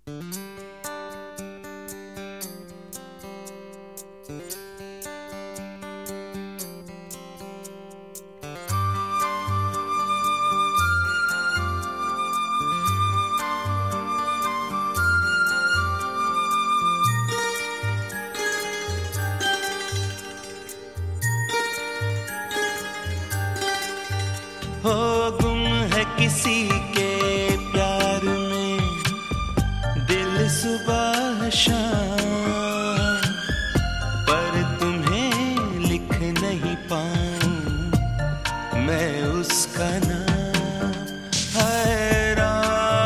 हो गुम है किसी के प्यार में दिल सुबह शाम, पर तुम्हें लिख नहीं पाऊं मैं उसका नाम। हैरान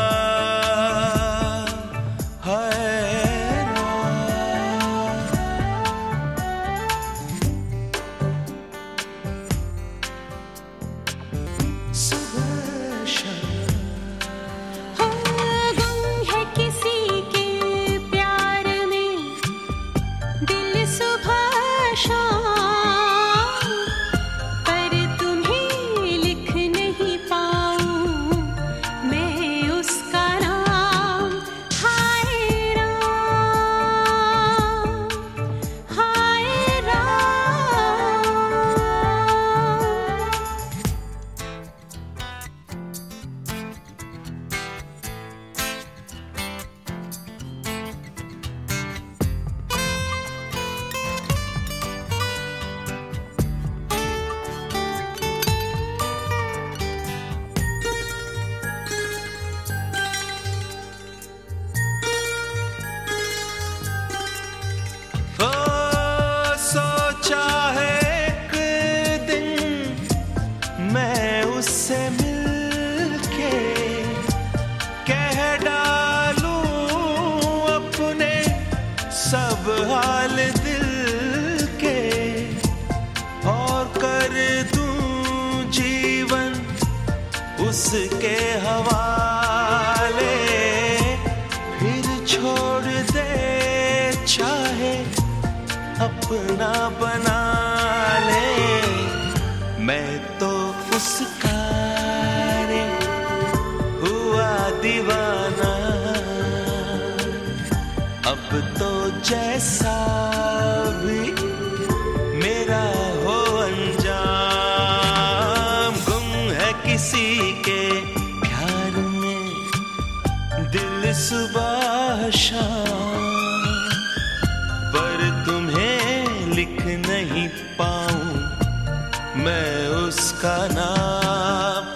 हैरान उससे मिलके कह डालूं अपने सब हाल दिल के, और कर दूं जीवन उसके हवाले। फिर छोड़ दे चाहे अपना बना ले, मैं तो उसका रे हुआ दीवाना। अब तो जैसा भी मेरा हो अंजाम, गुम है किसी के प्यार में दिल सुबह शाम, पर तुम्हें लिख नहीं पाऊं मैं उसका नाम।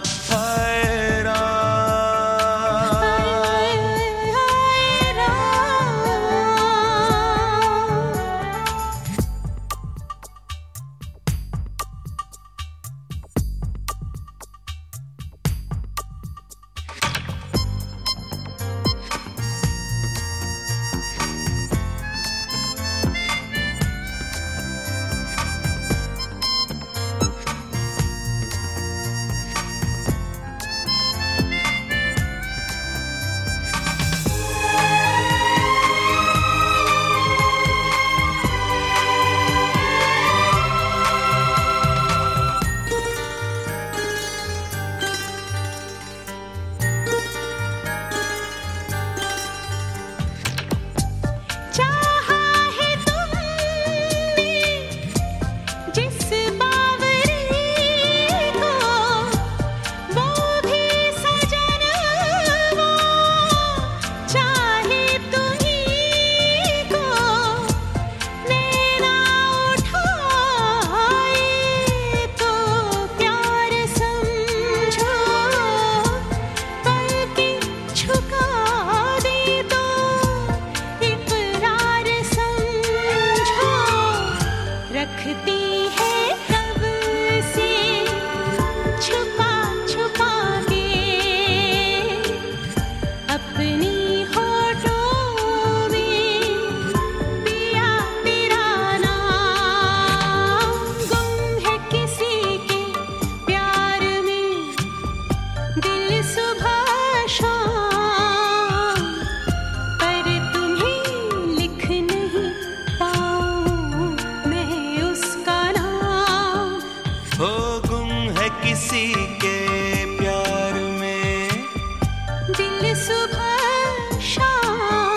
किसी के प्यार में दिल सुबह शाम।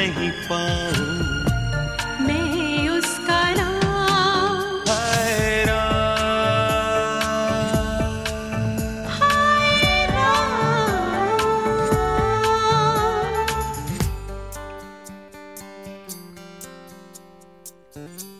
नहीं पाऊं मैं उसका नाम। हाय हाय राम।